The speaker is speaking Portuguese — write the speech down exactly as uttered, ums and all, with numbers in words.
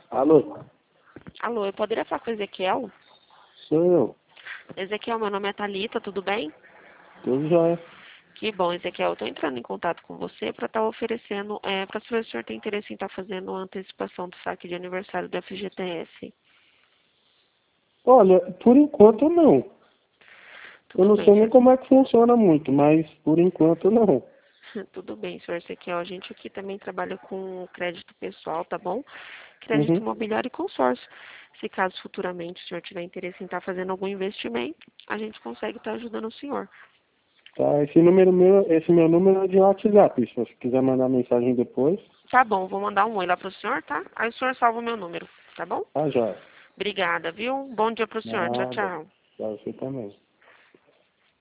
Alô? Alô, eu poderia falar com o Ezequiel? Sou eu. Ezequiel, meu nome é Thalita, tudo bem? Tudo jóia. Que bom, Ezequiel. Eu estou entrando em contato com você para estar oferecendo, é, para saber se o senhor tem interesse em estar fazendo uma antecipação do saque de aniversário do F G T S. Olha, por enquanto não. Tudo Eu não bem, sei nem senhor. como é que funciona muito, mas por enquanto não. Tudo bem, senhor Ezequiel. A gente aqui também trabalha com crédito pessoal, tá bom? Crédito Uhum. imobiliário e consórcio. Se caso futuramente o senhor tiver interesse em estar fazendo algum investimento, a gente consegue estar ajudando o senhor. Tá, esse número meu, esse meu número é de WhatsApp. Se você quiser mandar mensagem depois, Tá bom, vou mandar um oi lá pro senhor, tá? Aí o senhor salva o meu número, tá bom? tá jóia. Obrigada, viu? Bom dia pro senhor. Tchau, Nada. tchau. Pra você também.